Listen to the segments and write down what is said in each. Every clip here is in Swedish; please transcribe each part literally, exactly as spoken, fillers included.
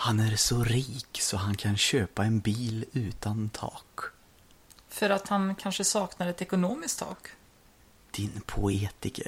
Han är så rik så han kan köpa en bil utan tak. För att han kanske saknar ett ekonomiskt tak. Din poetiker.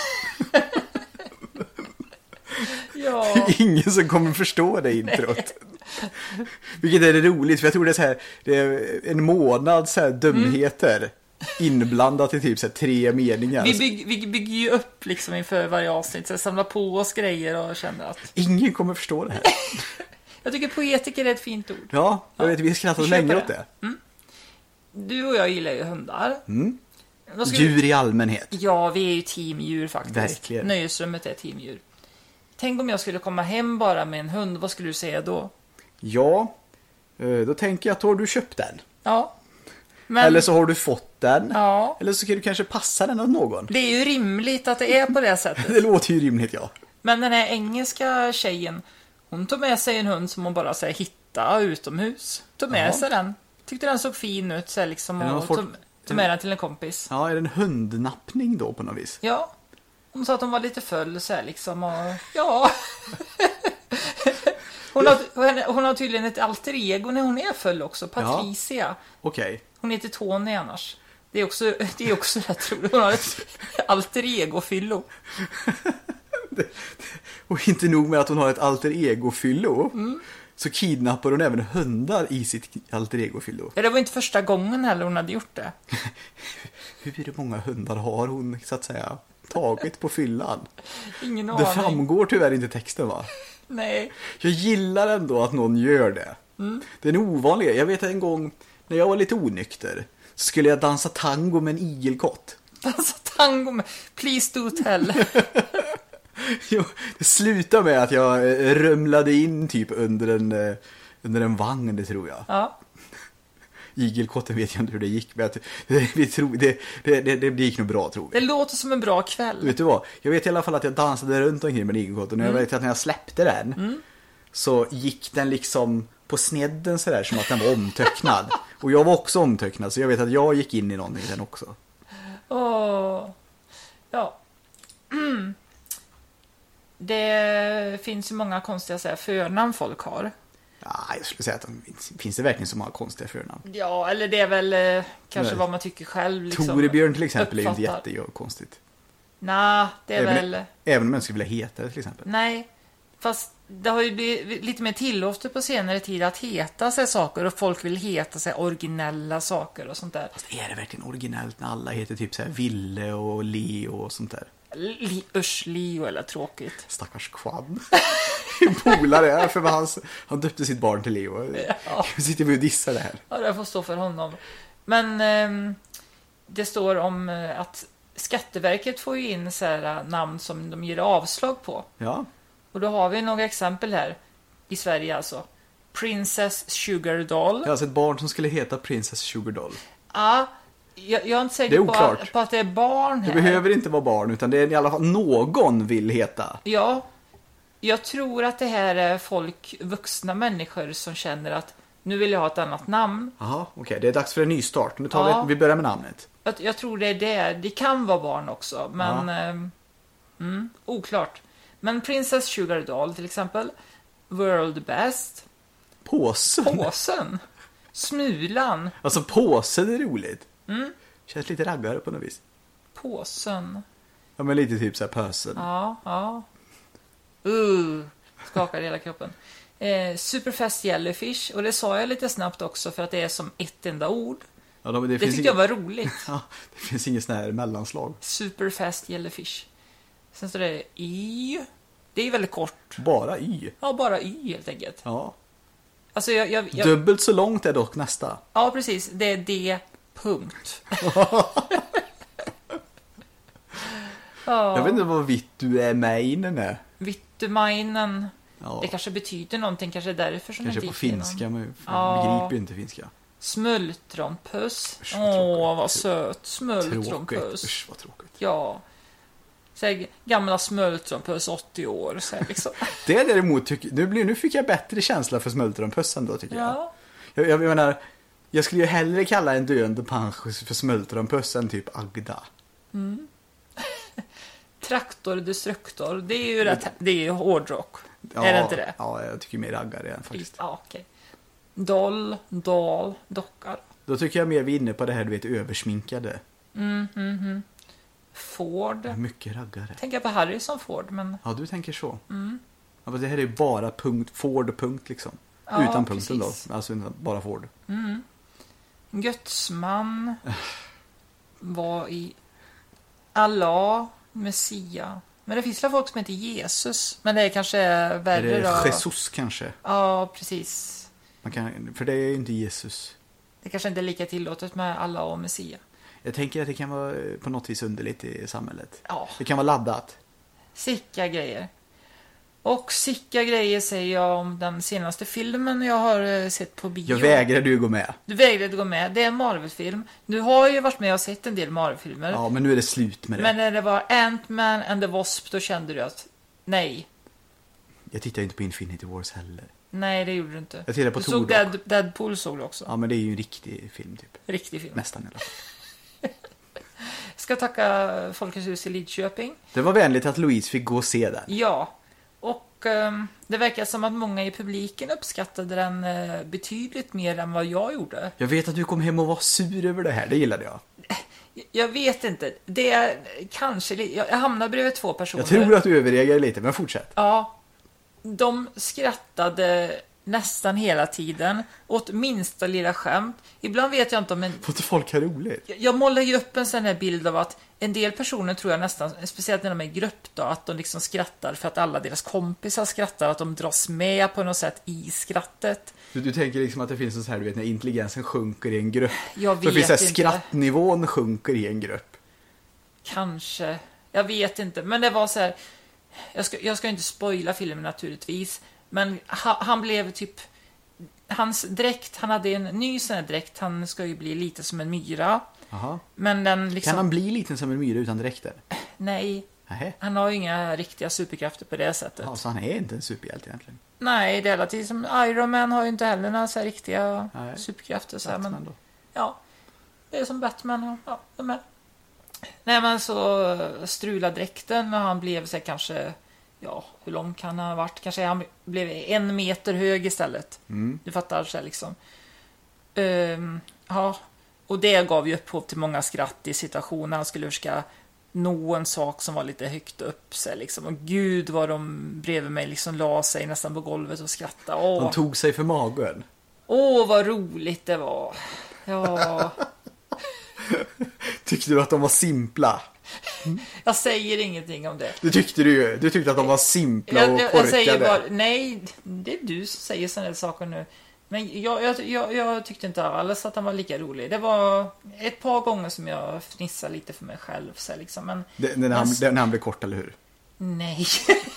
Ja. Ingen som kommer förstå det introt. Vilket är det roligt, för jag tror det är så här, det är en månad så här dumheter mm. inblandat i typ så här tre meningar. Vi, bygg, vi bygger ju upp liksom inför varje avsnitt, så samlar på oss grejer och känner att ingen kommer förstå det här. Jag tycker poetiker är ett fint ord. Ja, jag vet, vi har skrattat länge åt det. Mm. Du och jag gillar ju hundar. Mm. Djur vi... i allmänhet. Ja, vi är ju teamdjur faktiskt. Verkligen. Nöjesrummet är teamdjur. Tänk om jag skulle komma hem bara med en hund, vad skulle du säga då? Ja, då tänker jag att har du köpt den. Ja. Men... Eller så har du fått den. Ja. Eller så kan du kanske passa den åt någon. Det är ju rimligt att det är på det sättet. Det låter ju rimligt, ja. Men den här engelska tjejen, hon tog med sig en hund som hon bara så här, hitta utomhus. Tog med Jaha. sig den. Tyckte den såg fin ut så här, liksom, och fått... tog, tog med den till en kompis. Ja, är det en hundnappning då på något vis? Ja. Hon sa att hon var lite full så här, liksom, och ja. Hon har, hon har tydligen ett alter ego när hon är full också, Patricia. Ja. Okej. Okay. Hon heter Tony annars. Det är också, det är också rätt roligt. Hon har ett alter ego-fyllo. Och inte nog med att hon har ett alter ego-fyllo. Mm. Så kidnappar hon även hundar i sitt alter ego-fyllo. Ja, det var inte första gången heller hon hade gjort det. Hur många hundar har hon, så att säga, tagit på fyllan? Ingen aning. Det framgår tyvärr inte texten, va? Nej. Jag gillar ändå att någon gör det. Mm. Det är en ovanlig. Jag vet en gång när jag var lite onykter så skulle jag dansa tango med en igelkott. Dansa tango med... Please do tell. Jo, det slutade med att jag römlade in typ under en, under en vagn, det tror jag. Ja. Igelkotten vet jag inte hur det gick, men vi tror, det, det, det, det gick nog bra, tror vi. Det låter som en bra kväll. Vet du vad? Jag vet i alla fall att jag dansade runt omkring med igelkotten. Och jag vet att när jag släppte den mm. så gick den liksom på snedden så där, som att den var omtöcknad. Och jag var också omtöcknad, så jag vet att jag gick in i någonting den också. Åh. Ja. Mm. Det finns ju många konstiga så här, förnamn folk har. Ja, jag skulle säga att de, finns det verkligen så många konstiga förnamn? Ja, eller det är väl eh, kanske Nej. vad man tycker själv. Liksom, Torebjörn till exempel uppfattar. är inte jättekonstigt. Nej, det är även, väl... Även om jag skulle vilja heta det till exempel. Nej, fast det har ju blivit lite mer tillåtet på senare tid att heta sig saker. Och folk vill heta sig originella saker och sånt där. Fast är det verkligen originellt när alla heter typ så här Ville och Leo och sånt där? Li- Usch, Leo eller tråkigt. Stackars Quad. Polare är för han, han döpte sitt barn till Leo. Ja. Sitter vi och dissar det här. Ja, det får stå för honom. Men eh, det står om eh, att Skatteverket får ju in så här, uh, namn som de ger avslag på. Ja. Och då har vi några exempel här i Sverige alltså. Princess Sugar Doll. Det är alltså ett barn som skulle heta Princess Sugar Doll. Ja, jag, jag är inte säker på, på att det är barn här. Det behöver inte vara barn, utan det är i alla fall någon vill heta. Ja, jag tror att det här är folk, vuxna människor som känner att nu vill jag ha ett annat namn. Jaha, okej. Okay. Det är dags för en ny start. Nu tar ja. vi, vi börjar med namnet. Jag, jag tror det är det. Det kan vara barn också, men ja. eh, mm, oklart. Men Princess Sugar Doll till exempel. World Best. Påsen? Påsen. Smulan. Alltså påsen är roligt. Mm. Känns lite raggare på något vis. Påsen. Ja, men lite typ så här pösen. Ja, ja. Uh, skakar hela kroppen. Eh, Superfast Jellyfish. Och det sa jag lite snabbt också för att det är som ett enda ord. Ja, det det tyckte inga... jag var roligt. Ja, det finns inget sån här mellanslag. Superfast Jellyfish. Sen står det Y. Det är väldigt kort. Bara Y? Ja, bara Y helt enkelt. Ja. Alltså jag, jag, jag... Dubbelt så långt är dock nästa. Ja, precis. Det är D. Punkt. Ja. Jag vet inte vad vitt du är med innan är. Vittumainen. Ja. Det kanske betyder någonting. Kanske därför som kanske det på finska. Men jag ja. begriper ju inte finska. Smultronpuss. Usch, vad Åh, vad söt. Smultronpuss. Usch, vad tråkigt. Ja. Så gamla smultronpuss, åttio år. Så liksom. Det är däremot, tycker, nu, blir, nu fick jag bättre känsla för smultronpussen då, tycker ja. jag. jag. Jag menar, jag skulle ju hellre kalla en döende pansch för smultronpuss än typ Agda. Mm. Traktor Destruktor, det är ju rätt, det är ju hårdrock. Ja, är det inte det? Ja, jag tycker mer raggare än faktiskt. Ja, okej. Doll, doll, dockar. Då tycker jag mer vi är inne på det här, du vet, översminkade. Mm, mm, mm. Ford. Ja, mycket raggare. Tänker på Harrison Ford, men... Ja, du tänker så. Mm. Ja, men det här är ju bara punkt, Ford och punkt liksom. Ja, utan punkten precis. då. Alltså bara Ford. Mm. Götsman var i Allah, Messia. Men det finns väl folk som heter Jesus. Men det är kanske värre Är det då. Jesus kanske? Ja, precis. Man kan, för det är ju inte Jesus. Det kanske inte är lika tillåtet med Allah och Messia. Jag tänker att det kan vara på något vis underligt i samhället. Ja. Det kan vara laddat. Sicka grejer. Och sicka grejer säger jag om den senaste filmen jag har eh, sett på bio. Jag vägrar du gå med. Du vägrade gå med. Det är en Marvel-film. Du har ju varit med och sett en del Marvel-filmer. Ja, men nu är det slut med det. Men när det var Ant-Man and the Wasp, då kände du att nej. Jag tittar inte på Infinity Wars heller. Nej, det gjorde du inte. Jag tittar på du Thor såg dock. Dead, Deadpool såg du också. Ja, men det är ju en riktig film typ. Riktig film. Nästan i alla fall. Ska tacka Folkets hus i Lidköping. Det var vänligt att Louise fick gå och se den. Ja. Och um, det verkar som att många i publiken uppskattade den uh, betydligt mer än vad jag gjorde. Jag vet att du kom hem och var sur över det här. Det gillade jag. Jag vet inte. Det är kanske... li- Jag hamnar bredvid två personer. Jag tror att du överreagerar lite, men fortsätt. Ja. De skrattade nästan hela tiden åt minsta lilla skämt. Ibland vet jag inte om en... Får inte folk ha roligt? Jag målar ju upp en sån här bild av att en del personer tror jag nästan, speciellt när de är i grupp då, att de liksom skrattar för att alla deras kompisar skrattar, att de dras med på något sätt i skrattet. Du, du tänker liksom att det finns en så här, du vet, när intelligensen sjunker i en grupp. Jag Så vet finns det här, inte. skrattnivån sjunker i en grupp. Kanske. Jag vet inte. Men det var så här. Jag ska, jag ska inte spoila filmen naturligtvis. Men ha, han blev typ... Hans dräkt, han hade en ny sån här dräkt. Han ska ju bli lite som en myra. Aha. Men den liksom... Kan han bli liten som en myra utan dräkter? Nej. Nähä. Han har ju inga riktiga superkrafter på det sättet. Ja, så han är inte en superhjälte egentligen. Nej, det är relativt som Iron Man har ju inte heller några så här riktiga Nej. superkrafter. Så här, men, Batman då. ja, det är som Batman och ja, de är. Nej, men så strulade dräkten och han blev så här, kanske, ja, hur lång kan han ha varit? Kanske han blev en meter hög istället. Mm. Du fattar så här, liksom. Ehm, ja, och det gav ju upphov till många skratt i situationen. Han skulle försöka nå en sak som var lite högt upp sig liksom. Och gud vad de bredvid mig liksom la sig nästan på golvet och skrattade. Åh, De tog sig för magen. Åh vad roligt det var. Ja, Tyckte du att de var simpla? jag säger ingenting om det. Det tyckte du ju. Du tyckte att de var simpla och Jag, jag, korkade. jag säger bara, nej, det är du som säger sådana här saker nu. Men jag, jag, jag, jag tyckte inte alls att han var lika rolig. Det var ett par gånger som jag fnissade lite för mig själv. Så här, liksom. Men, Det, när, han, men- när han blev kort, eller hur? nej.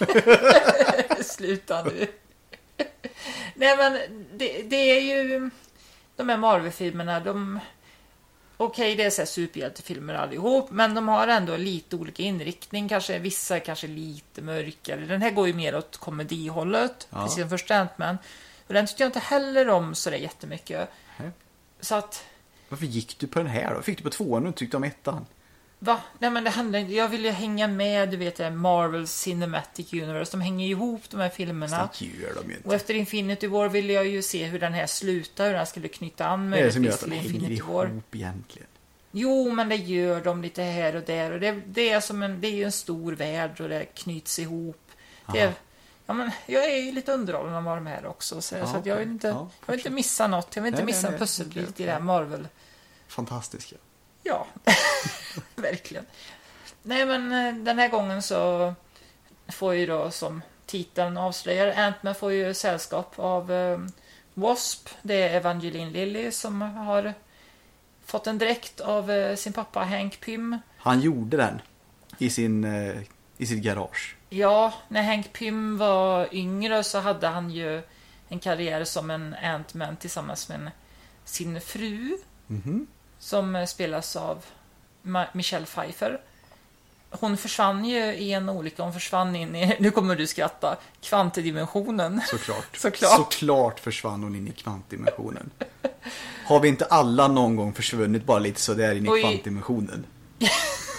Sluta nu. Nej, men det, det är ju de här Marvel-filmerna, de... Okej, det är så här superhjältefilmer allihop, men de har ändå lite olika inriktning. Kanske vissa är kanske lite mörkare. Den här går ju mer åt komedihållet, Ja. precis som första Ant-Man. Och den tyckte jag inte heller om så där jättemycket. Nej. Så att, Varför gick du på den här då? Fick du på tvåan och tyckte om ettan? va? Nej, men det handlar inte... Jag vill ju hänga med, du vet, det här Marvel Cinematic Universe. De hänger ihop, de här filmerna. Det gör de ju Och inte. efter Infinity War ville jag ju se hur den här slutar, hur den skulle knyta an Det är det som gör möjligtvis att de till hänger Infinity War. ihop egentligen. Jo, men det gör de lite här och där. Och det, det, är, som en, det är ju en stor värld och det knyts ihop. Det, Aha. ja, men jag är ju lite underhållen av de här också. Så, Ja, så att jag vill inte, ja, jag vill inte missa något. Jag vill inte Nej, missa nej, en nej, pusselbit okej, i det här Marvel. Fantastiska. Ja, verkligen. Nej, men eh, den här gången så får ju då, som titeln avslöjar, Ant-Man får ju sällskap av eh, Wasp. Det är Evangeline Lilly som har fått en dräkt av eh, sin pappa Hank Pym. Han gjorde den i, sin, eh, i sitt garage. Ja, när Hank Pym var yngre så hade han ju en karriär som en Ant-Man tillsammans med en, sin fru. Mhm. Som eh, spelas av Ma- Michelle Pfeiffer. Hon försvann ju i en olycka. Hon försvann in i, nu kommer du skratta, kvantdimensionen. Såklart. Såklart. Såklart försvann hon in i kvantdimensionen. Har vi inte alla någon gång försvunnit bara lite så där in i Oj. kvantdimensionen?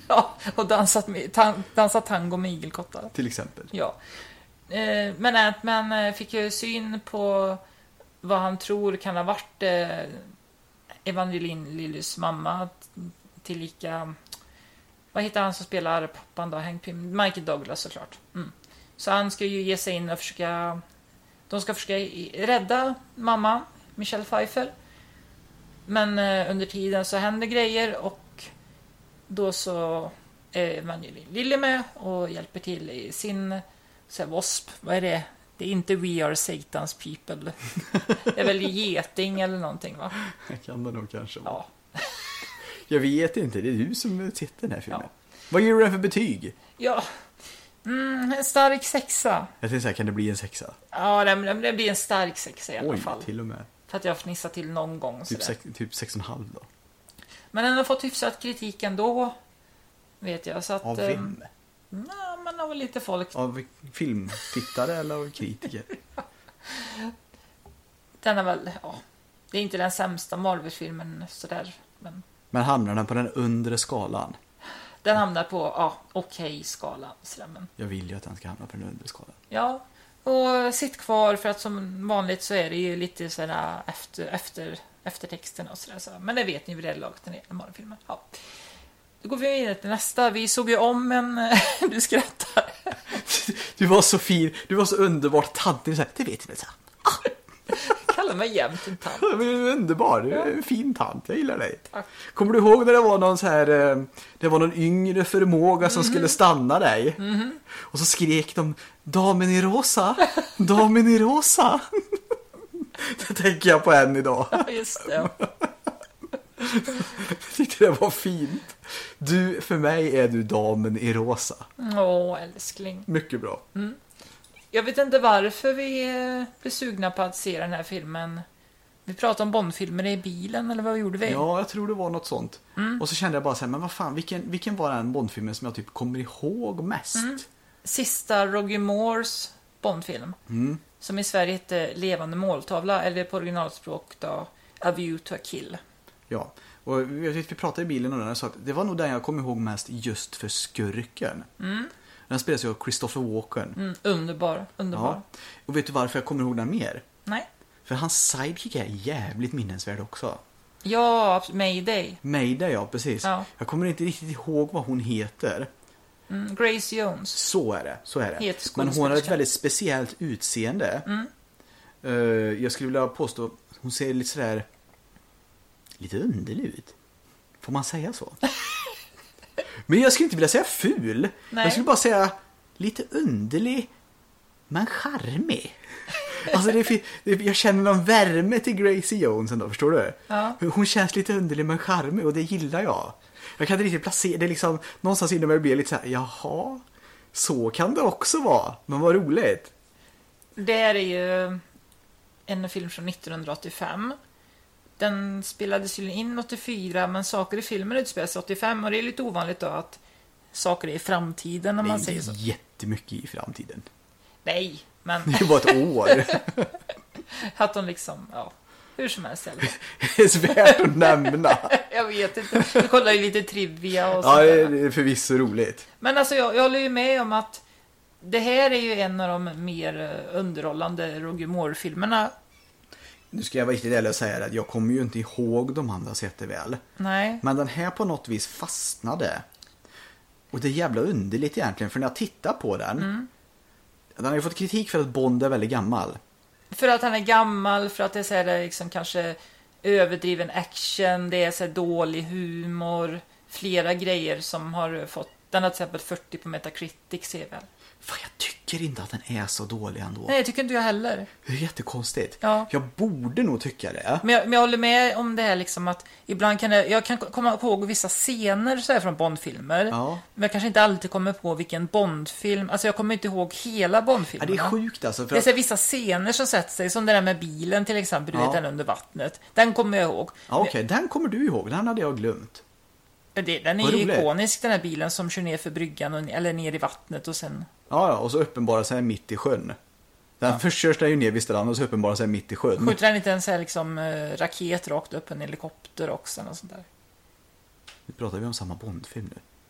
Ja, och dansat, med, tan, dansat tango med igelkottar. Till exempel. Ja. Eh, men Ant-Man eh, fick ju syn på vad han tror kan ha varit eh, Evangeline Lillys mamma, tillika... Vad heter han som spelar pappan då? Hank Pym? Michael Douglas såklart. Mm. Så han ska ju ge sig in och försöka... De ska försöka rädda mamma, Michelle Pfeiffer. Men eh, under tiden så händer grejer och då så är Evangeline Lilly med och hjälper till i sin så här, W A S P. Vad är det? Det är inte We Are Satan's People. Det är väl geting eller någonting, va? Jag kan det nog kanske. Ja. Jag vet inte, det är du som sett den här filmen. Ja. Vad ger du den för betyg? Ja, mm, en stark sexa. Jag tänkte säga, kan det bli en sexa? Ja, det, det blir en stark sexa i alla Oj, fall. till och med. För att jag har fnissat till någon gång. Typ sex, typ sex och en halv då. Men den har fått hyfsat kritik ändå, vet jag. Så att, Av vem? Ja, men av lite folk. Av filmtittare eller av kritiker? Den är väl, ja, det är inte den sämsta Marvel-filmen sådär. Men Men hamnar den på den undre skalan? den hamnar på, ja, okej skalan. Sådär, men Jag vill ju att den ska hamna på den undre skalan. ja, och sitt kvar för att som vanligt så är det ju lite sådär efter, efter, eftertexterna och sådär. Så. Men det vet ni vid det laget när det är Marvel-filmen. Ja. Då går vi vidare till nästa. Vi såg ju om en... Du skrattar. Du var så fin. Du var så underbart tantig. Så här, det vet jag inte. Kallar mig jämt en tant. Du är underbar. Du är en fin tant. Jag gillar dig. Tack. Kommer du ihåg när det var någon så här... Det var någon yngre förmåga som mm-hmm. skulle stanna dig? Mm-hmm. Och så skrek de damen i rosa. Damen i rosa. Det tänker jag på än idag. Ja, just det. Jag tyckte det var fint. Du, för mig är du damen i rosa. Åh, älskling. Mycket bra. Mm. Jag vet inte varför vi blev sugna på att se den här filmen. Vi pratade om Bondfilmer i bilen, eller vad gjorde vi? Ja, jag tror det var något sånt. Mm. Och så kände jag bara så här, men vad fan, vilken, vilken var den Bondfilmen som jag typ kommer ihåg mest? Mm. Sista Roger Moores Bondfilm. Mm. Som i Sverige hette Levande måltavla, eller på originalspråk då A View to a Kill. Ja, och jag vet, vi pratade i bilen och den så att det var nog den jag kommer ihåg mest just för skurken. Mm. Den spelas ju av Christopher Walken. Mm, underbar, underbar. Ja. Och vet du varför jag kommer ihåg den mer? Nej. För hans sidekick är jävligt minnesvärd också. Ja, Mayday. Mayday, ja, precis. Ja. Jag kommer inte riktigt ihåg vad hon heter. Mm, Grace Jones. Så är det, så är det. Het Men hon har ett väldigt speciellt utseende. Mm. Uh, jag skulle vilja påstå, hon ser lite sådär, lite underlig ut. Får man säga så? Men jag skulle inte vilja säga ful. Nej. Jag skulle bara säga lite underlig, men charmig. Alltså det är, det, jag känner någon värme till Gracie Jones ändå, förstår du? Ja. Hon känns lite underlig men charmig och det gillar jag. Jag kan inte riktigt placera det, liksom någonstans innan jag blir lite så här, jaha, så kan det också vara. Men vad roligt. Det är ju en film från nittonhundraåttiofem. Den spelades ju in åttiofyra, men saker i filmen utspelas åttiofem, och det är lite ovanligt då att saker är i framtiden när man det säger så. Det är jättemycket i framtiden. Nej, men det är bara ett år. att de liksom, ja, hur som helst. Det är så värt att nämna. Jag vet inte. Du kollar ju lite trivia och ja, sånt det där. är förvisso roligt. Men alltså jag, jag håller ju med om att det här är ju en av de mer underhållande Roger Moore-filmerna. Nu ska jag vara riktigt ärlig och säga att jag kommer ju inte ihåg de andra så jätteväl. Nej. Men den här på något vis fastnade. Och det är jävla underligt egentligen, för när jag tittar på den, Mm. den har ju fått kritik för att Bond är väldigt gammal. För att han är gammal, för att det är så här, det är liksom kanske överdriven action, det är så här dålig humor, flera grejer som har fått, den har till exempel fyrtio på Metacritic, ser väl. Fan, jag tycker inte att den är så dålig ändå. Nej, det tycker inte jag heller. Det är jättekonstigt. Ja. Jag borde nog tycka det. Men jag, men jag håller med om det här liksom att ibland kan jag, jag kan komma ihåg vissa scener så här från Bondfilmer. Ja. Men jag kanske inte alltid kommer på vilken Bondfilm, alltså jag kommer inte ihåg hela Bondfilmen. Ja, det är sjukt alltså. För Det är att... så här, vissa scener som sätter sig, som det där med bilen till exempel, du Ja. vet, den under vattnet. Den kommer jag ihåg. Ja, okej, okay. Den kommer du ihåg. Den hade jag glömt. Det, den är Vad ju roligt. ikonisk, den här bilen som kör ner för bryggan och, eller ner i vattnet och sen... Ja, ja, och så uppenbarar sig mitt i sjön. Den ja. Först körs den ju ner vid stranden och så uppenbarar sig mitt i sjön. Skjuter den inte en så här liksom eh, raket rakt upp, en helikopter också och sånt där? Nu pratar vi om samma Bondfilm nu.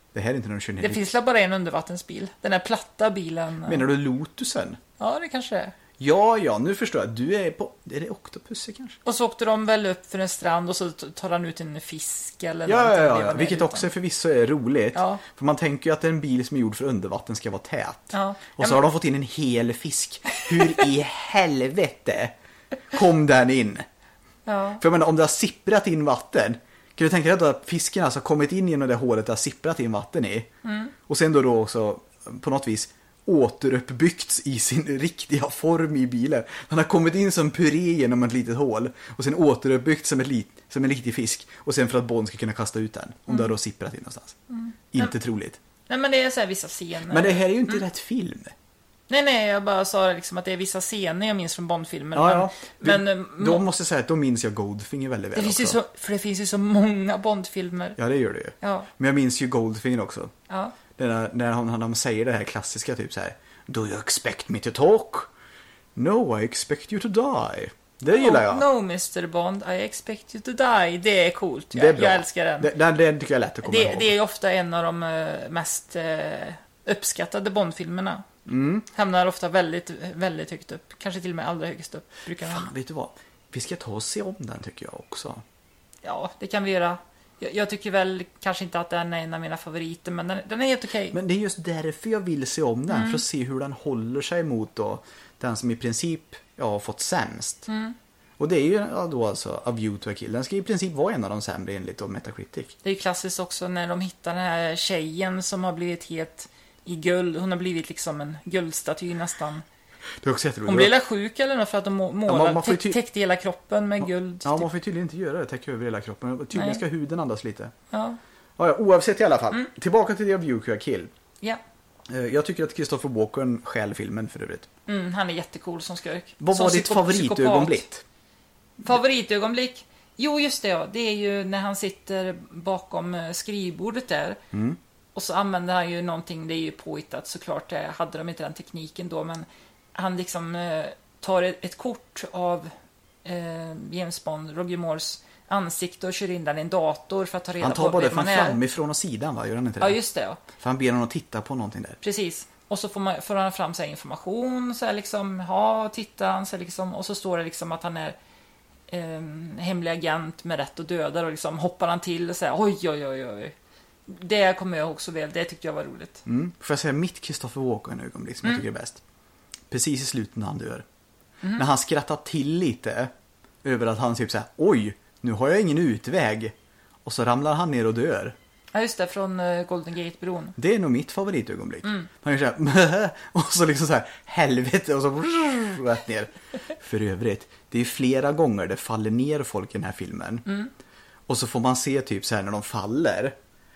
Det här är inte någon kör ner Det dit. finns väl bara en undervattensbil. Den här platta bilen. Menar du Lotusen? Ja, det kanske är. Ja, ja, nu förstår jag. Du är på... Är det Octopussy kanske? Och så åkte de väl upp för en strand och så tar han ut en fisk eller Ja, någonting. ja, ja, Det var ja. med Vilket utan. också förvisso är roligt. Ja. För man tänker ju att en bil som är gjord för undervatten ska vara tät. Ja. Och så Ja, har men- de fått in en hel fisk. Hur i helvete kom den in? Ja. För jag menar, om det har sipprat in vatten, kan du tänka dig att fisken alltså kommit in genom det hålet det har sipprat in vatten i? Mm. Och sen då, då också på något vis återuppbyggts i sin riktiga form i bilen. Han har kommit in som puré genom ett litet hål och sen återuppbyggts som, ett lit, som en riktig fisk. Och sen för att Bond ska kunna kasta ut den, om det har då sipprat in någonstans. Mm. Inte troligt. Nej, men det är så här vissa scener. Men det här är ju inte Mm. rätt film. Nej, nej, jag bara sa liksom att det är vissa scener jag minns från Bond-filmer. Ja, ja. Men, Vi- men Då må- måste jag säga att då minns jag Goldfinger väldigt det väl finns ju också. så, för det finns ju så många Bond-filmer. Ja, det gör det ju. Ja, Men jag minns ju Goldfinger också. ja. När, när han, han säger det här klassiska typ så här: Do you expect me to talk? No, I expect you to die. Det gillar jag. No, no mister Bond, I expect you to die. Det är coolt. Jag, Det är bra. jag älskar den. Det, det, det tycker jag är lätt att komma Det, ihåg. det är ofta en av de eh, mest eh, uppskattade Bond-filmerna. Mm. Hamnar ofta väldigt, väldigt högt upp. Kanske till och med allra högst upp. Brukar den Fan, hamna. vet du vad? Vi ska ta och se om den tycker jag också. Ja, det kan vi göra. Jag, jag tycker väl kanske inte att den är en av mina favoriter, men den, den är helt okej. Men det är just därför jag vill se om den. Mm. För att se hur den håller sig mot då den som i princip ja, har fått sämst. Mm. Och det är ju ja, då alltså A View to a Kill. Den ska i princip vara en av de sämre enligt då Metacritic. Det är ju klassiskt också när de hittar den här tjejen som har blivit helt i guld. Hon har blivit liksom en guldstaty nästan. Det är också jätteroligt. Hon blev väl sjuk eller något för att de må- målade, man- man får ju täck- ty- täckte hela kroppen med guld. Ja, man får ju tydligen inte göra det. Täcka över hela kroppen. Tydligen Nej. ska huden andas lite. Ja. Ja, ja, oavsett i alla fall. Mm. Tillbaka till A View to a Kill. Ja. Eh, Jag tycker att Christopher Walken stjäl filmen för övrigt. Mm, han är jättecool som skurk. Vad Som var ditt psyko- favoritögonblick? psykopat. Favoritögonblick? Jo, just det ja. Det är ju när han sitter bakom eh, skrivbordet där. Mm. Och så använder han ju någonting, det är ju påhittat såklart. Det hade de inte den tekniken då, men han liksom eh, tar ett, ett kort av eh, James Bond, Roger Moores ansikte och kör in den i en dator för att ta reda Han på tar både vem från man är. framifrån och sidan, va? Gör han inte det? Ja, just det ja. För han ber honom att titta på någonting där. Precis. Och så får, man, får han fram så här information, så här liksom, ja, titta han, så här liksom, och så står det liksom att han är eh, hemlig agent med rätt att döda och liksom hoppar han till och säger oj, oj, oj, oj. Det kommer jag ihåg så väl, det tyckte jag var roligt. Mm. Får jag säga mitt Christopher Walken-ögonblick som Mm. jag tycker är bäst? Precis i slutet när han dör. Mm. När han skrattar till lite över att han typ säger oj, nu har jag ingen utväg. Och så ramlar han ner och dör. Ja, just det, från eh, Golden Gate-bron. Det är nog mitt favoritögonblick. Mm. Han gör så här, och så liksom så här, helvete, och så rätt ner. För övrigt, det är flera gånger det faller ner folk i den här filmen. Mm. Och så får man se typ så här när de faller.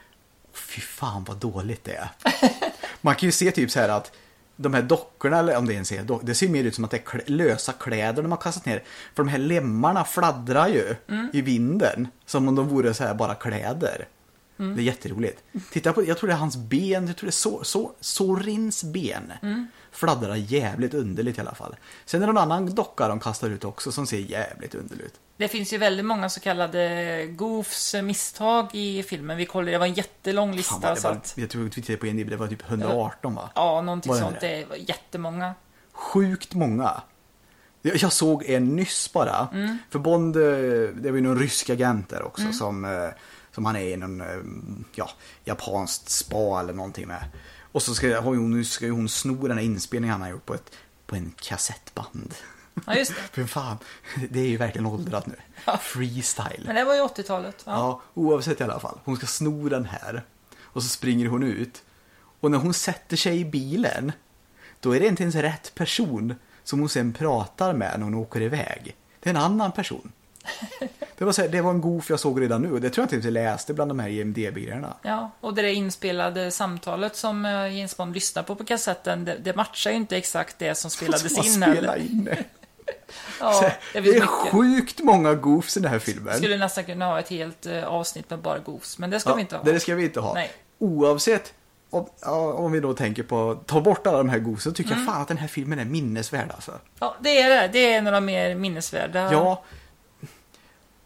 Fy fan vad dåligt det är. Man kan ju se typ så här att de här dockorna, eller om det ens är dock, det ser mer ut som att det är klä, lösa kläder de har kastat ner. För de här lemmarna fladdrar ju Mm. i vinden. Som om de vore så här bara kläder. Mm. Det är jätteroligt. Titta på, jag tror det är hans ben, jag tror det är så, så, Sorins ben. Mm. Fladdrar jävligt underligt i alla fall. Sen är det någon annan docka de kastar ut också som ser jävligt underligt ut. Det finns ju väldigt många så kallade goofs, misstag i filmen. Vi kollade, det var en jättelång lista. Fan, vad det så var, att, jag tror att vi tittade på en, det var typ hundraarton va? ja, någonting Var det sånt. det? Det var jättemånga. Sjukt många. Jag jag såg en nyss bara. Mm. För Bond, eh, det var ju någon rysk agent där också Mm. som, eh, som han är i någon eh, ja, japanskt spa eller någonting med. Och så ska, har hon, nu ska ju hon sno den här inspelningen han har gjort på, ett, på en kassettband. Ja, just det. För fan, det är ju verkligen åldrat nu. Ja. Freestyle. Men det var ju åttiotalet. Ja. Ja, oavsett i alla fall. Hon ska sno den här. Och så springer hon ut. Och när hon sätter sig i bilen, då är det inte ens rätt person som hon sen pratar med när hon åker iväg. Det är en annan person. Det var, så här, det var en goof jag såg redan nu. Och det tror jag inte jag läste bland de här I M D B-grejerna. Ja, och det där inspelade samtalet som eh, James Bond lyssnar på på kassetten, det, det matchar ju inte exakt det som spelades Som in. man Eller? spelar in det. Ja, Så, det det finns är mycket. sjukt många goofs i den här filmen. Skulle nästan kunna ha ett helt eh, avsnitt med bara goofs, men det ska Ja, vi inte ha. Det ska vi inte ha. Nej. Oavsett om, ja, om vi då tänker på ta bort alla de här goofsen, så tycker Mm. jag fan att den här filmen är minnesvärd alltså. Ja, det är det. Det är några mer minnesvärda. Ja.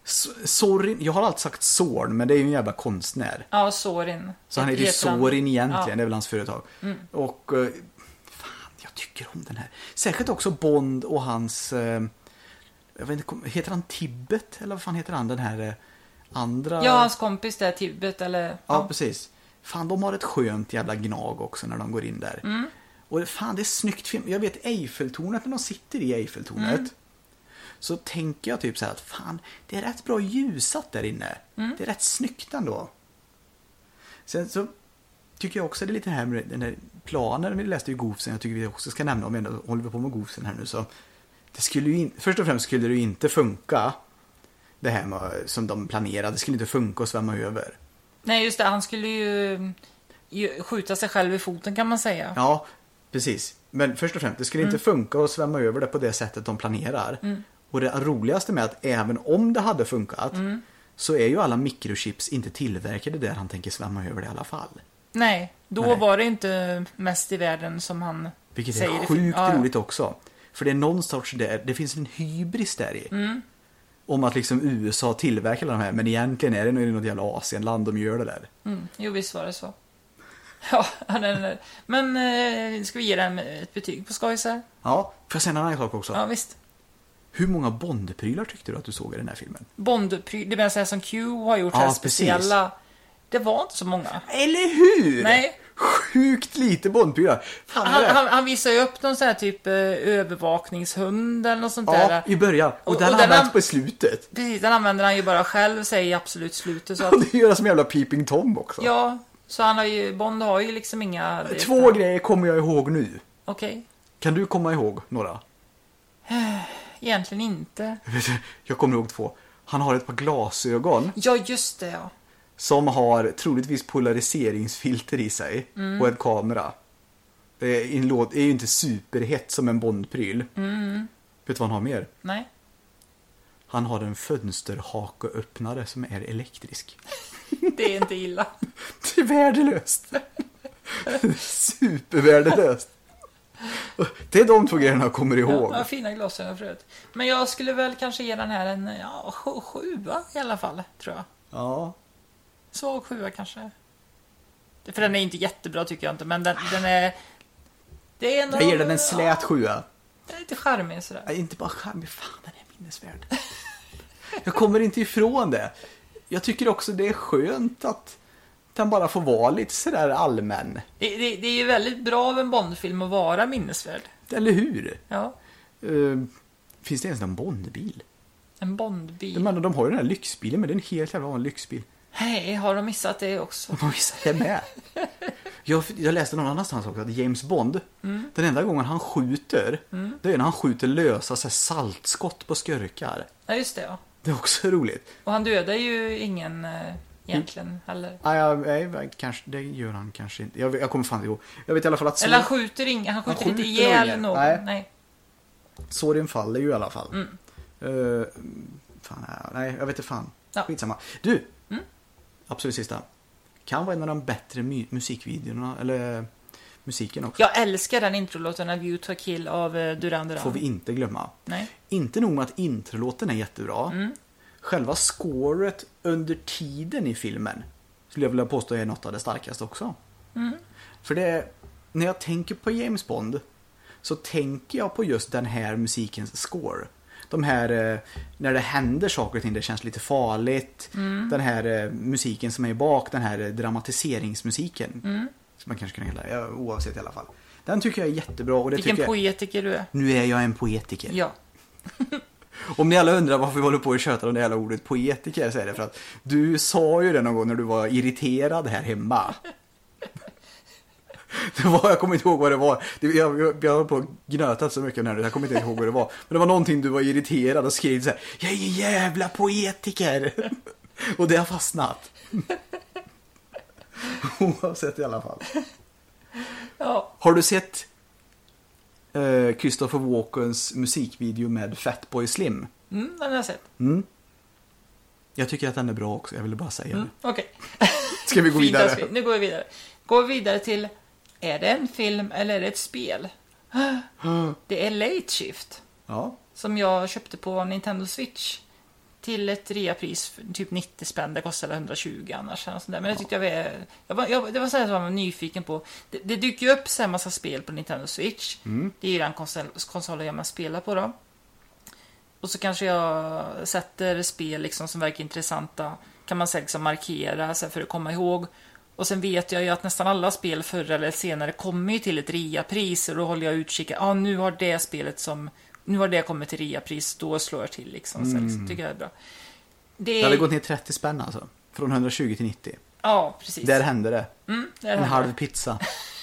Sorin, jag har alltid sagt Zorn, men det är ju en jävla konstnär. Ja, Sorin. Så han heter ju Sorin egentligen, ja. det är väl hans företag. Mm. Och eh, fan, jag tycker om den här. Särskilt också Bond och hans, eh, jag vet inte, heter han Tibet? Eller vad fan heter han, den här eh, andra? Ja, hans kompis där, Tibet, eller... Ja, Ja, precis. Fan, de har ett skönt jävla gnag också när de går in där. Mm. Och fan, det är snyggt film. Jag vet Eiffeltornet, när de sitter i Eiffeltornet. Mm. Så tänker jag typ så här att fan, det är rätt bra ljusat där inne. Mm. Det är rätt snyggt ändå. Sen så tycker jag också det är lite här med den här planen. Vi läste ju Goofsen, jag tycker vi också ska nämna om vi ändå håller på med Goofsen här nu. Så det skulle ju in, först och främst skulle det ju inte funka det här med, som de planerade. Det skulle inte funka att svämma över. Nej, just det. Han skulle ju, ju skjuta sig själv i foten, kan man säga. Ja, precis. Men först och främst, det skulle Mm. inte funka att svämma över det på det sättet de planerar. Mm. Och det roligaste med att även om det hade funkat Mm. så är ju alla mikrochips inte tillverkade där han tänker svämma över det i alla fall. Nej, då Nej. var det inte mest i världen som han Vilket säger. är i sjukt film. Ja, ja. roligt också. För det är någon sorts där, det finns en hybris där i. Mm. Om att liksom U S A tillverkar de här, men egentligen är det nog i något jävla Asienland de gör det där. Mm. Jo, visst var det så. Ja, den är... Men eh, ska vi ge den ett betyg på skoj så här? Ja, får jag säga en annan sak också? Ja, visst. Hur många Bond-prylar tyckte du att du såg i den här filmen? Bond, det vill säga som Q har gjort Ja, här precis. speciella. Det var inte så många. Eller hur? Nej. Sjukt lite Bond-prylar. Fan, Han, det är- han, han visar ju upp någon sån här typ eh, övervakningshund eller något sånt Ja, där. i början. Och, Och- den och den används an- på slutet. Precis, den använder han ju bara själv, säger i absolut slutet. Så att, Och det gör det som jävla Peeping Tom också. ja, så han har ju, Bond har ju liksom inga... det- Två grejer kommer jag ihåg nu. Okej. Kan du komma ihåg några? Egentligen inte. Jag kommer ihåg två. Han har ett par glasögon Ja, just det, ja. som har troligtvis polariseringsfilter i sig Mm. och en kamera. Det är, en låt, är ju inte superhett som en Bondpryl. Mm. Vet du vad han har mer? Nej. Han har en fönsterhakeöppnare som är elektrisk. Det är inte illa. Det är värdelöst. Supervärdelöst. Det är de två grejerna jag kommer ihåg. Ja, fina glasögon förut. Men jag skulle väl kanske ge den här en ja, sju, sjua i alla fall, tror jag. Ja. Svag sjua kanske. För den är inte jättebra tycker jag inte, men den, den är... Det är ändå, Jag ger den en slät sjua. Ja, den är lite charmig sådär. Nej, inte bara charmig, fan den är minnesvärd. Jag kommer inte ifrån det. Jag tycker också det är skönt att den bara får vara lite sådär allmän. Det, det, det är ju väldigt bra av en Bondfilm att vara minnesvärd. Eller hur? Ja, Uh, finns det ens någon Bondbil? en Bondbil. Jag menar, de har ju den här lyxbilen, men det är en helt jävla vanlig lyxbil. Hej, har de missat det också? De har visat det med. Jag, jag läste någon annanstans också att James Bond, Mm. den enda gången han skjuter, det är när han skjuter lösa så här, saltskott på skurkar. Ja, just det, ja. Det är också roligt. Och han dödar ju ingen eh, egentligen heller. Nej, jag, nej, kanske, det gör han kanske inte. Jag, jag kommer fan inte ihåg. Jag vet i alla fall att Eller han skjuter ingen, han skjuter Han inte skjuter ihjäl ingen. någon. Nej. Nej. Sorin faller ju i alla fall. Mm. Uh, fan, nej, jag vet inte fan. Ja. Skitsamma. Du, Mm. absolut sista. Kan vara en av de bättre my- musikvideorna, eller musiken också. Jag älskar den introlåten av View to a Kill av eh, Duran Duran. Får vi inte glömma. Nej. Inte nog med att introlåten är jättebra. Mm. Själva scoret under tiden i filmen skulle jag vilja påstå är något av det starkaste också. Mm. För det, när jag tänker på James Bond så tänker jag på just den här musikens score. De här, eh, när det händer saker och ting, det känns lite farligt. Mm. Den här eh, musiken som är bak, den här eh, dramatiseringsmusiken. Mm. Som man kanske kan kalla det, ja, oavsett i alla fall. Den tycker jag är jättebra. Och det Vilken tycker jag, poetiker du är. nu är jag en poetiker. Ja. Om ni alla undrar varför vi håller på att köta om det hela ordet poetiker så är det för att du sa ju det någon gång när du var irriterad här hemma. Det var, jag kommer inte ihåg vad det var. Det, jag, jag, jag har på gnötat så mycket när jag kommer inte ihåg vad det var. Men det var någonting du var irriterad och skrev så här: jag är en jävla poetiker. Och det har fastnat. Oavsett i alla fall. Ja. Har du sett eh, Christopher Walkens musikvideo med Fatboy Slim? Mm, den har jag sett. Mm. Jag tycker att den är bra också, jag ville bara säga Mm, det. Okej. Ska vi gå Fint vidare? avsnitt. Nu går vi vidare. Går vi vidare till, är det en film eller är det ett spel? Det är Late Shift. Ja. Som jag köpte på Nintendo Switch. till ett reapris för typ nittio spänn. Det kostade hundratjugo annars. Eller sånt där. Men det tyckte jag var... Jag var jag, det var så här som jag var nyfiken på. Det, det dyker ju upp så här massa spel på Nintendo Switch. Mm. Det är ju den konsol, konsolen jag mest spelar på då. Och så kanske jag sätter spel liksom som verkar intressanta. Kan man säga liksom markera så här för att komma ihåg. Och sen vet jag ju att nästan alla spel förr eller senare kommer ju till ett reapris. Och då håller jag utkik. Ja, ah, nu har det spelet som... Nu har det kommit till reapris. Då slår jag till liksom. Så Mm. liksom, tycker jag är bra. Det, Det hade gått ner trettio spänn alltså. Från hundratjugo till nittio. Ja, precis. Där hände det. Mm, där En hände halv det. pizza.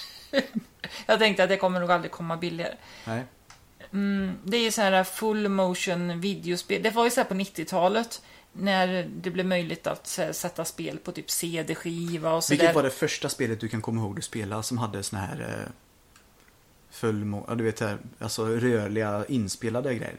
Jag tänkte att det kommer nog aldrig komma billigare. Nej. Mm, det är ju så här full motion videospel. Det var ju så här på nittiotalet. När det blev möjligt att så här, sätta spel på typ C D-skiva och så Vilket där. var det första spelet du kan komma ihåg du spelade som hade såna här eh, full mo- ja, du vet här, alltså rörliga inspelade grejer?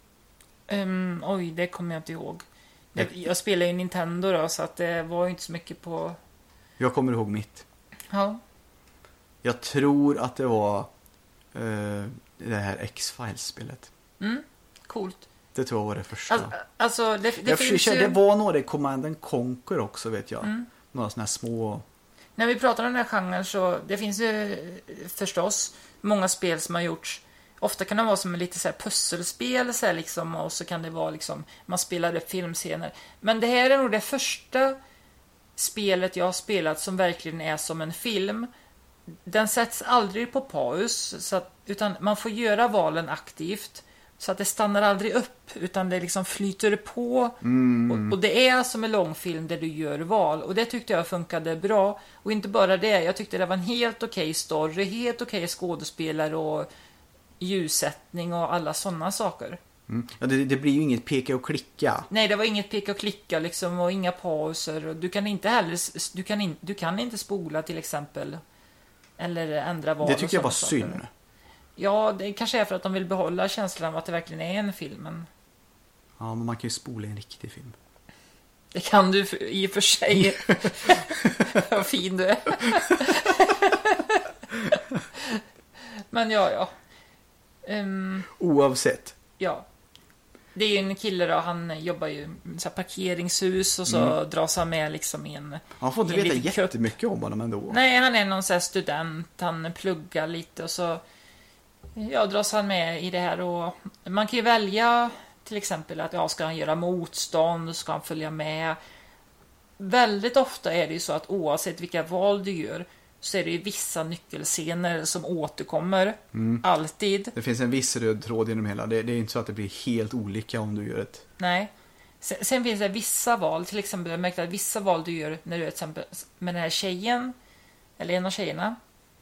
Um, oj, det kommer jag inte ihåg. Jag, Nej. jag spelar ju Nintendo då, så att det var ju inte så mycket på... Jag kommer ihåg mitt. Ja. Jag tror att det var eh, det här X-Files-spelet. Mm, coolt. Det tror jag var det första. Alltså, alltså det, det jag finns försöker, ju... det var några i Command and Conquer också vet jag. Mm. Några såna här små... När vi pratar om den här genren så det finns ju förstås många spel som har gjorts. Ofta kan det vara som en lite så här pusselspel så här liksom, och så kan det vara liksom man spelar upp filmscener. Men det här är nog det första spelet jag har spelat som verkligen är som en film. Den sätts aldrig på paus så att, utan man får göra valen aktivt. Så att det stannar aldrig upp, utan det liksom flyter på. Mm. Och, och det är som en långfilm där du gör val. Och det tyckte jag funkade bra. Och inte bara det, jag tyckte det var en helt okej story, helt okej skådespelare och ljussättning och alla sådana saker. Mm. Ja, det, det blir ju inget peka och klicka. Nej, det var inget peka och klicka liksom, och inga pauser. Och du kan inte heller, du kan, in, du kan inte spola till exempel. Eller ändra val. Det och tycker jag var sådana synd. saker. Ja, det kanske är för att de vill behålla känslan av att det verkligen är en film. Men Ja, men man kan ju spola en riktig film. det kan du för- i och för sig. Vad fin du är. Men ja, ja. Ehm, Oavsett. ja. Det är ju en kille då, han jobbar ju i så här parkeringshus och så Mm. dras han med liksom i en... Man får inte I en veta liten kupp. jättemycket om honom ändå. Nej, han är någon så här student, han pluggar lite och så ja, dras han med i det här och man kan ju välja till exempel att ja, ska han göra motstånd, ska han följa med. Väldigt ofta är det ju så att oavsett vilka val du gör så är det ju vissa nyckelscener som återkommer. Mm. Alltid. Det finns en viss röd tråd genom hela. Det, det är inte så att det blir helt olika om du gör ett... Nej. Sen, sen finns det vissa val, till exempel jag märkte att vissa val du gör när du är till exempel med den här tjejen, eller en av tjejerna,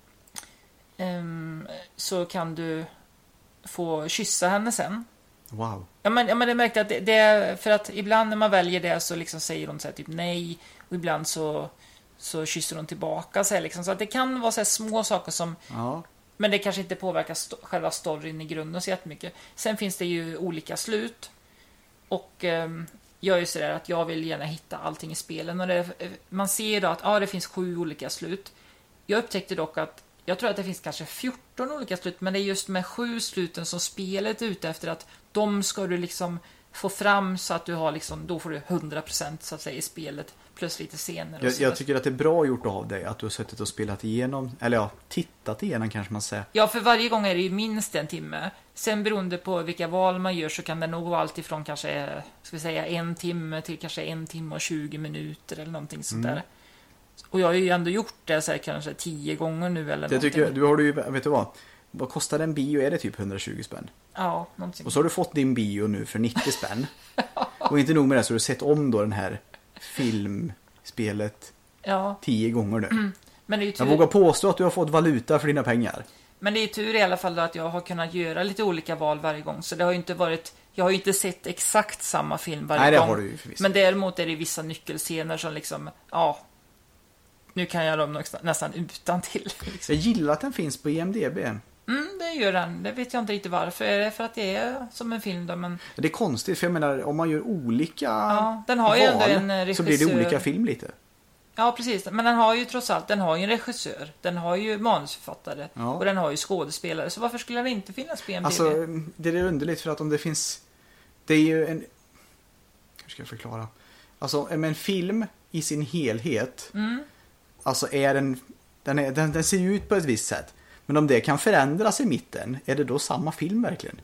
um, så kan du få kyssa henne sen. Wow. Ja, men, ja, men det märkte att det, det är för att ibland när man väljer det så liksom säger hon så här typ nej, och ibland så så kysser hon tillbaka så här, liksom, så att det kan vara så här små saker som Ja. men det kanske inte påverkar sto- själva storyn i grunden så jättemycket. Sen finns det ju olika slut. Och ehm, jag är ju sådär att jag vill gärna hitta allting i spelen. Och det, man ser då att ja, det finns sju olika slut. Jag upptäckte dock att jag tror att det finns kanske fjorton olika slut. Men det är just med sju sluten som spelet är ute efter att de ska du liksom få fram så att du har liksom, då får du hundra procent så att säga i spelet. Plus lite scener och Jag, så. jag tycker att det är bra gjort av dig att du har suttit och spelat igenom, eller ja, tittat igenom kanske man säger. Ja, för varje gång är det ju minst en timme. Sen beroende på vilka val man gör så kan det nog vara allt ifrån kanske, ska vi säga, en timme till kanske en timme och tjugo minuter eller någonting sånt Mm. där. Och jag har ju ändå gjort det så här kanske tio gånger nu eller Det tycker jag, du har du ju, vet du vad? Vad kostar en bio? Är det typ hundratjugo spänn? Ja, någonting. Och så har du fått din bio nu för nittio spänn. Och inte nog med det så har du sett om då den här filmspelet Ja, tio gånger nu. men det är ju Jag tur, vågar påstå att du har fått valuta för dina pengar. men det är ju tur i alla fall då att jag har kunnat göra lite olika val varje gång. Så det har ju inte varit, jag har ju inte sett exakt samma film varje Nej, det gång. har du ju förvisso. Men däremot är det vissa nyckelscener som liksom, ja, nu kan jag dem nästan, nästan utan till. Liksom. Jag gillar att den finns på I M D B. Mm, det gör den. Det vet jag inte riktigt varför. Är det för att det är som en film då? Men Det är konstigt för jag menar om man gör olika ja, den har ju ändå val en regissör. så blir det olika film lite. Ja, precis. Men den har ju trots allt, den har ju en regissör. Den har ju manusförfattare. Ja. Och den har ju skådespelare. Så varför skulle den inte finnas på I M D B? Alltså det är underligt för att om det finns det är ju en Hur ska jag förklara? Alltså, men en film i sin helhet, Mm. alltså är den, den, är, den, den ser ju ut på ett visst sätt. Men om det kan förändras i mitten, är det då samma film verkligen?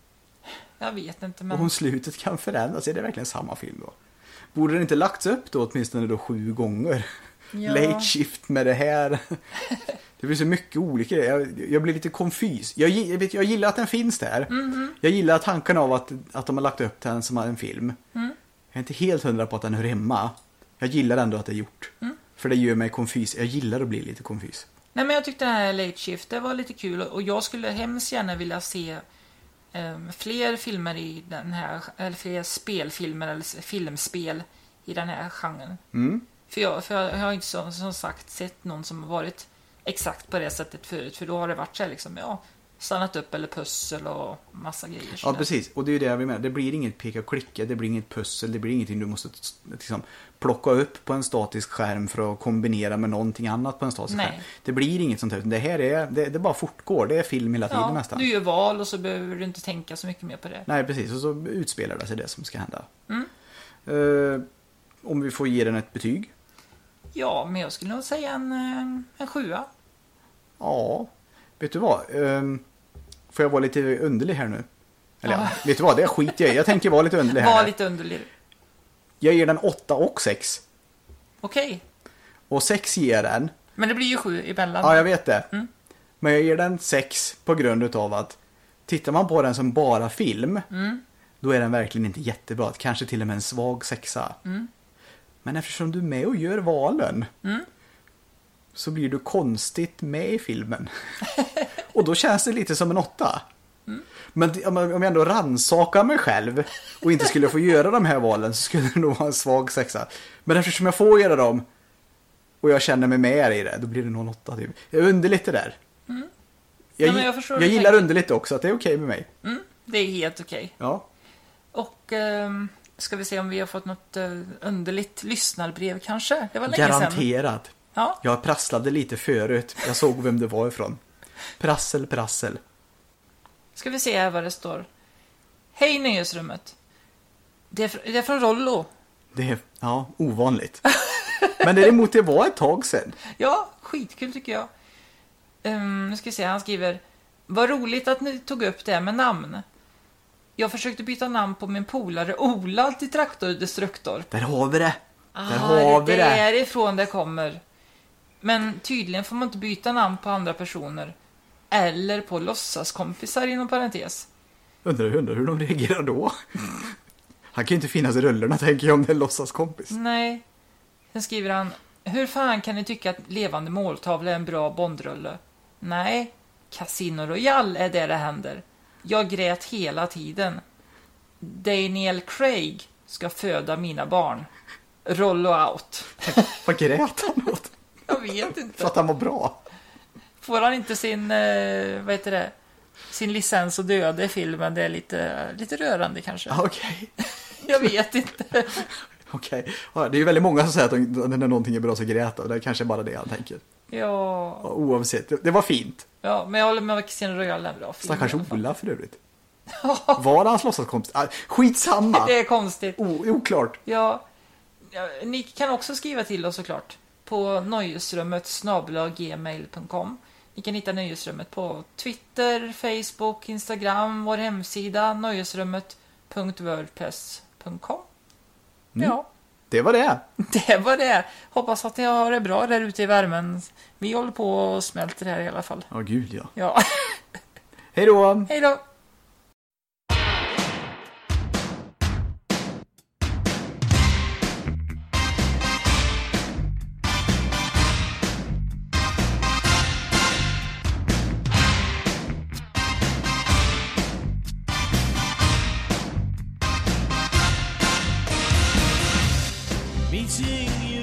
Jag vet inte, Och men... om slutet kan förändras, är det verkligen samma film då? Borde det inte lagts upp då åtminstone då sju gånger? Ja. Late shift med det här. Det blir så mycket olika. Jag, jag blir lite confus. Jag, jag, vet, jag gillar att den finns där. Mm-hmm. Jag gillar tanken av att, att de har lagt upp den som en film. Mm. Jag är inte helt hundra på att den hör hemma. Jag gillar ändå att det är gjort. Mm. För det gör mig confus. Jag gillar att bli lite confus. Nej, men jag tyckte det här Late Shift, det var lite kul. Och jag skulle hemskt gärna vilja se um, fler filmer i den här, eller fler spelfilmer eller filmspel i den här genren. Mm. För jag, för jag, jag har inte som, som sagt sett någon som har varit exakt på det sättet förut. För då har det varit så här liksom, ja, stannat upp eller pussel och massa grejer. Ja, sådär. precis. Och det är ju det jag vill med. Det blir inget peka och klicka, det blir inget pussel, det blir ingenting du måste liksom, plocka upp på en statisk skärm för att kombinera med någonting annat på en statisk Nej. skärm. Det blir inget sånt här. Det här är, det, det bara fortgår. Det är film hela tiden Ja, nästan. du gör val och så behöver du inte tänka så mycket mer på det. Nej, precis. Och så utspelar det sig det som ska hända. Mm. Uh, om vi får ge den ett betyg. Ja, men jag skulle nog säga en, en, en sjua. Ja, vet du vad? Um, får jag vara lite underlig här nu? Eller Ja. ja, vet du vad? Det är skit jag i. Jag tänker vara lite underlig här. Var nu. lite underlig. Jag ger den åtta och sex. Okej. Och sex ger den. Men det blir ju sju emellan. Ja, jag vet det. Mm. Men jag ger den sex på grund utav att tittar man på den som bara film, Mm. då är den verkligen inte jättebra. Kanske till och med en svag sexa. Mm. Men eftersom du är med och gör valen, Mm. så blir du konstigt med i filmen. Och då känns det lite som en åtta. Mm. Men om jag ändå rannsakar mig själv och inte skulle få göra de här valen, så skulle det nog vara en svag sexa. Men eftersom jag får göra dem och jag känner mig med i det, då blir det nog en åtta typ. Jag är underligt det där. Mm. Jag, Ja, men jag förstår jag hur du gillar tänker. underligt också, att det är okej med mig. Mm. Det är helt okej. Ja. Och ehm, ska vi se om vi har fått något eh, underligt lyssnarbrev kanske? Det var länge sedan. Garanterat. Ja. Jag prasslade lite förut. Jag såg vem det var ifrån. Prassel, prassel. Ska vi se här vad det står. Hej Nöjesrummet. Det är, fr- det är från Rollo. Det är, ja, ovanligt. Men däremot det var ett tag sedan. Ja, skitkul tycker jag. Um, nu ska vi se, han skriver. Vad roligt att ni tog upp det här med namn. Jag försökte byta namn på min polare Ola till Traktordestruktor. Där har vi det. Där Ah, har vi det det. är ifrån det kommer. Men tydligen får man inte byta namn på andra personer. Eller på låtsaskompisar inom parentes. Undrar, undrar hur de reagerar då. Han kan ju inte finnas i rullorna, tänker jag, om det är låtsaskompis. Nej. Sen skriver han. Hur fan kan ni tycka att levande måltavla är en bra bondrulle? Nej. Casino Royale är där det händer. Jag grät hela tiden. Daniel Craig ska föda mina barn. Rollo out. Vad grät han åt? Jag vet inte. För att han var bra. Får han inte sin, eh, vad heter det? Sin licens och döda i filmen? Det är lite, lite rörande kanske. Ja, Okej. Jag vet inte. Okej. Ja, det är ju väldigt många som säger att de, när någonting är bra så grät och det är kanske bara det han tänker. Ja, Ja, oavsett. Det, det var fint. ja, men jag håller med Casino Royale är en bra film. Stackars i alla fall. Ola för övrigt. Var det hans låtsaskompis? Ah, skitsamma. Det är konstigt. O, oklart. Ja, ja, ni kan också skriva till oss såklart på nöjesrummet snabel-a gmail punkt com. Ni kan hitta Nöjesrummet på Twitter, Facebook, Instagram, vår hemsida nöjesrummet punkt wordpress punkt com. Mm. Ja, Det var det. det var det. Hoppas att ni har det bra där ute i värmen. Vi håller på och smälter här i alla fall. Ja, gud ja. Ja, Hej då. hej då! Meeting you